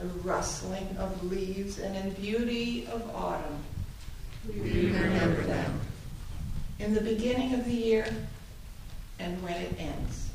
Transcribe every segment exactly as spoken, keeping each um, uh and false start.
the rustling of leaves, and in beauty of autumn. We remember them. In the beginning of the year and when it ends.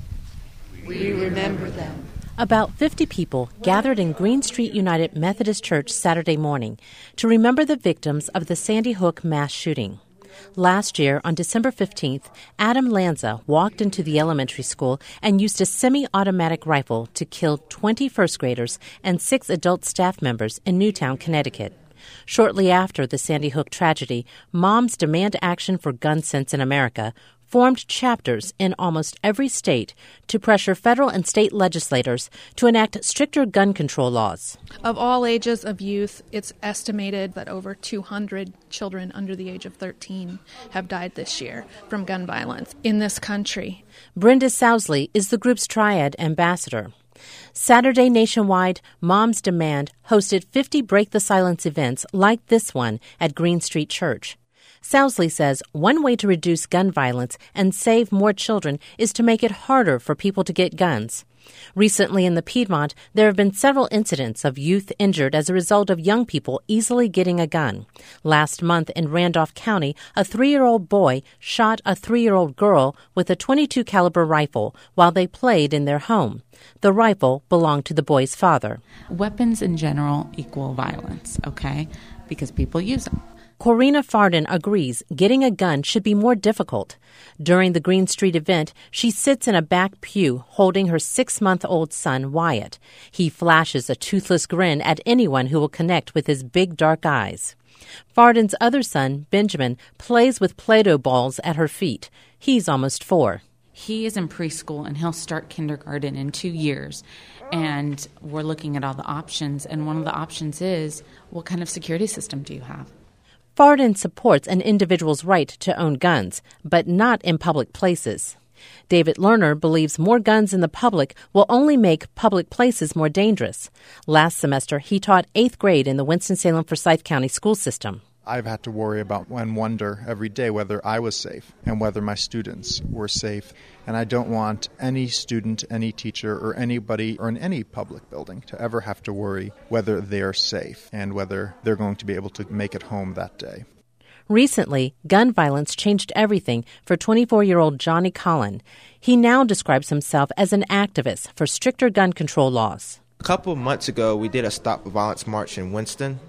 We remember them. About fifty people gathered in Green Street United Methodist Church Saturday morning to remember the victims of the Sandy Hook mass shooting. Last year, on December fifteenth, Adam Lanza walked into the elementary school and used a semi-automatic rifle to kill twenty first graders and six adult staff members in Newtown, Connecticut. Shortly after the Sandy Hook tragedy, Moms Demand Action for Gun Sense in America formed chapters in almost every state to pressure federal and state legislators to enact stricter gun control laws. Of all ages of youth, it's estimated that over two hundred children under the age of thirteen have died this year from gun violence in this country. Brenda Sousley is the group's Triad ambassador. Saturday nationwide, Moms Demand hosted fifty Break the Silence events like this one at Green Street Church. Sousley says one way to reduce gun violence and save more children is to make it harder for people to get guns. Recently in the Piedmont, there have been several incidents of youth injured as a result of young people easily getting a gun. Last month in Randolph County, a three-year-old boy shot a three-year-old girl with a twenty-two caliber rifle while they played in their home. The rifle belonged to the boy's father. Weapons in general equal violence, okay? Because people use them. Corrina Fardin agrees getting a gun should be more difficult. During the Green Street event, she sits in a back pew holding her six-month-old son, Wyatt. He flashes a toothless grin at anyone who will connect with his big dark eyes. Fardin's other son, Benjamin, plays with Play-Doh balls at her feet. He's almost four. He is in preschool, and he'll start kindergarten in two years. And we're looking at all the options, and one of the options is, what kind of security system do you have? Fardin supports an individual's right to own guns, but not in public places. David Lerner believes more guns in the public will only make public places more dangerous. Last semester, he taught eighth grade in the Winston-Salem-Forsyth County school system. I've had to worry about and wonder every day whether I was safe and whether my students were safe. And I don't want any student, any teacher, or anybody, or in any public building to ever have to worry whether they're safe and whether they're going to be able to make it home that day. Recently, gun violence changed everything for twenty-four-year-old Johnny Collin. He now describes himself as an activist for stricter gun control laws. A couple of months ago, we did a Stop Violence March in Winston.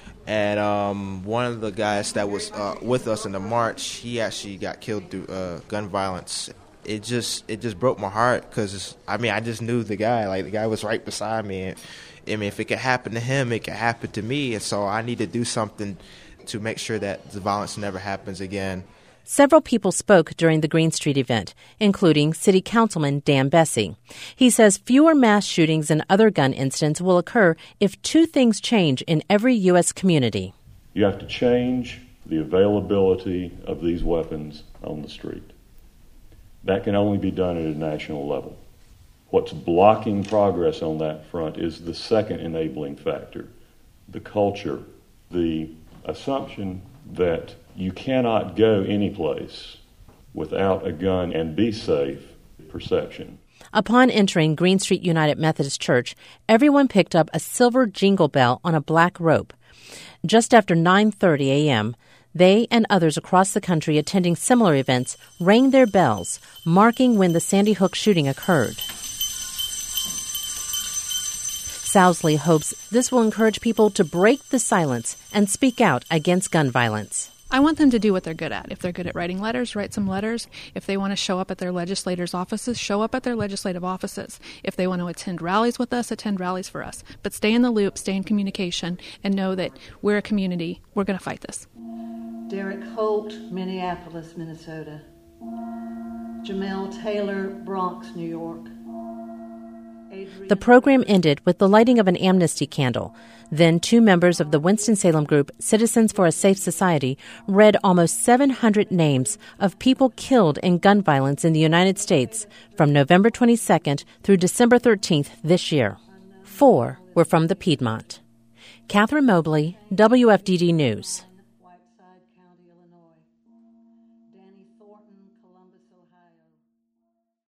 And um, one of the guys that was uh, with us in the march, he actually got killed through uh, gun violence. It just it just broke my heart because, I mean, I just knew the guy. Like, the guy was right beside me. And, I mean, if it could happen to him, it could happen to me. And so I need to do something to make sure that the violence never happens again. Several people spoke during the Green Street event, including City Councilman Dan Bessie. He says fewer mass shootings and other gun incidents will occur if two things change in every U S community. You have to change the availability of these weapons on the street. That can only be done at a national level. What's blocking progress on that front is the second enabling factor, the culture, the assumption that you cannot go anyplace without a gun and be safe perception. Upon entering Green Street United Methodist Church, everyone picked up a silver jingle bell on a black rope. Just after nine thirty a.m., they and others across the country attending similar events rang their bells, marking when the Sandy Hook shooting occurred. Sousley hopes this will encourage people to break the silence and speak out against gun violence. I want them to do what they're good at. If they're good at writing letters, write some letters. If they want to show up at their legislators' offices, show up at their legislative offices. If they want to attend rallies with us, attend rallies for us. But stay in the loop, stay in communication, and know that we're a community. We're going to fight this. Derek Holt, Minneapolis, Minnesota. Jamel Taylor, Bronx, New York. The program ended with the lighting of an amnesty candle. Then two members of the Winston-Salem group, Citizens for a Safe Society, read almost seven hundred names of people killed in gun violence in the United States from November twenty-second through December thirteenth this year. Four were from the Piedmont. Catherine Mobley, W F D D News.